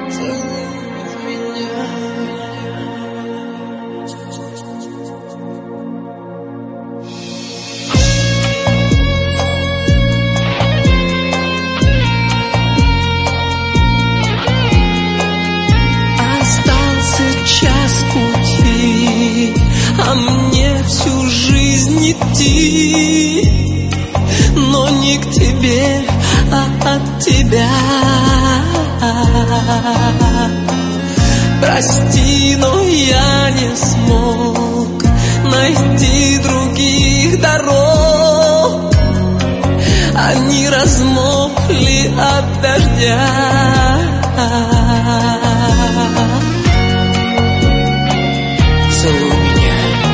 А мне всю жизнь идти, но не к тебе, а от тебя. Прости, но я не смог найти других дорог. Они размокли от дождя. Целуй меня,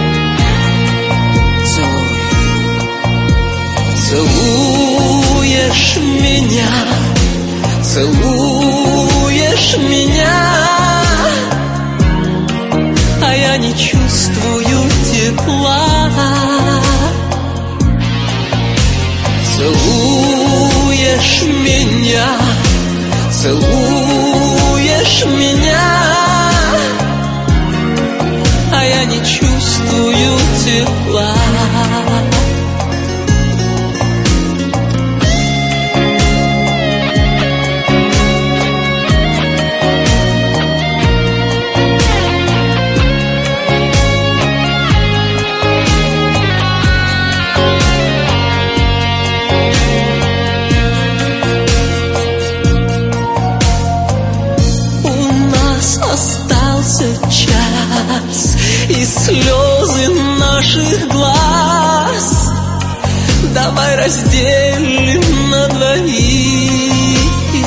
целуй. Целуешь меня, целуешь меня, а я не чувствую тепла. Целуешь меня, целуешь меня, а я не чувствую тепла. Остался час, и слезы наших глаз давай разделим на двоих.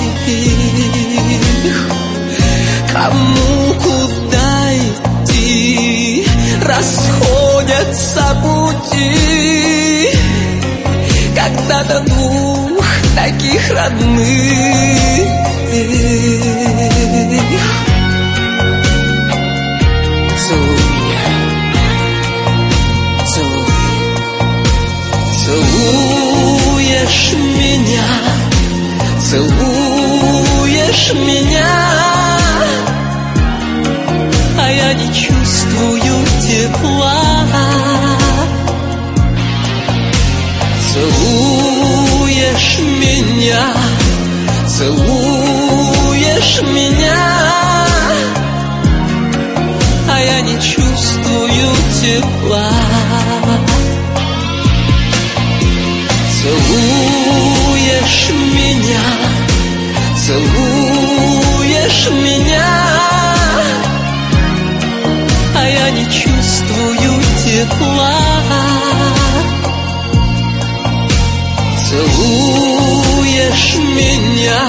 Кому куда идти, расходятся пути. Когда-то двух таких родных целуй меня, целуй. Целуешь меня, целуешь меня, а я не чувствую тепла. Целуешь меня, целуешь меня, а я не чувствую тепла. Целуешь меня, целуешь меня, а я не чувствую тепла. Целуешь меня,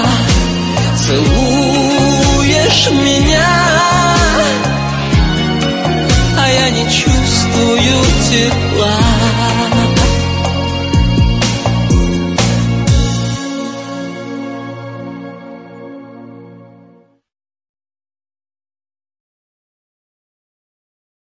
целуешь меня, а я не чувствую тепла.